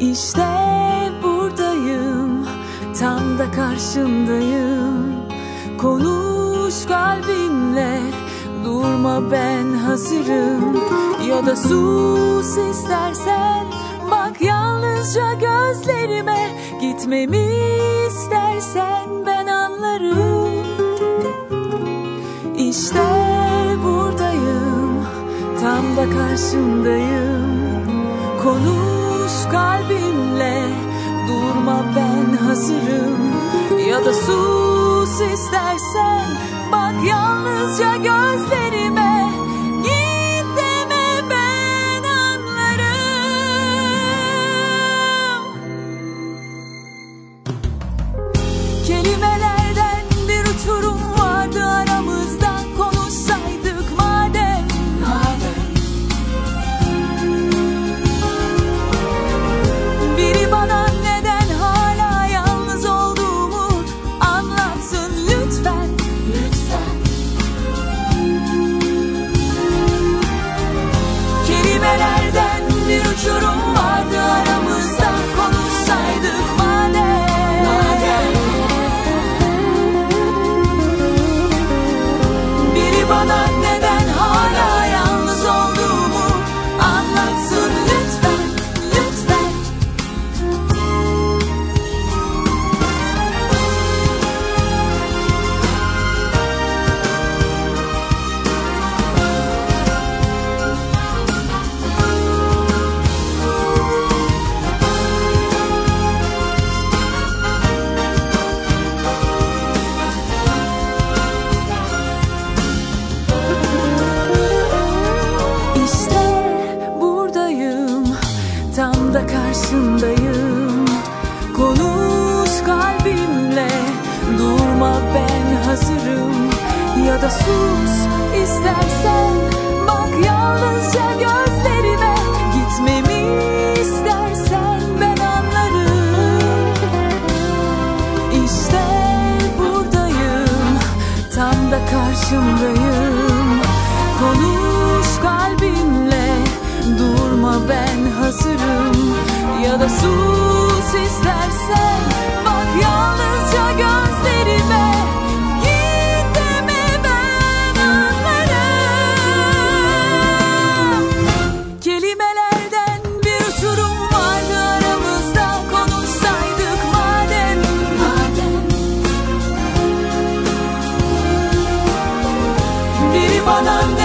İşte buradayım, tam da karşındayım. Konuş kalbimle, durma ben hazırım. Ya da sus istersen, bak yalnızca gözlerime. Gitmemi istersen ben anlarım. İşte buradayım, tam da karşındayım. Konuş kalbimle, durma ben hazırım. Ya da sus istersen, bak yalnızca gözlerime. Git deme ben anlarım. Kelimelerden bir uçurum vardı aramızda. Konuşsaydık madem. Biri bana neden hala yalnız olduğumu anlatsın lütfen. Kelimelerden bir uçurum vardı aramızda. Konuşsaydık madem. Biri bana neden hala yalnız olduğumu anlatsın lütfen, lütfen. İşte buradayım, tam da karşındayım. Konuş kalbimle, durma ben hazırım. Ya da sus istersen, bak yalnızca gözlerime. Gitmemi istersen ben anlarım. İşte buradayım, tam da karşındayım. Konuş kalbimle, durma ben hazırım. Ya da sus istersen, bak yalnızca gözlerime. Git deme ben anlarım. Kelimelerden bir uçurum vardı aramızda. Konuşsaydık madem. Biri bana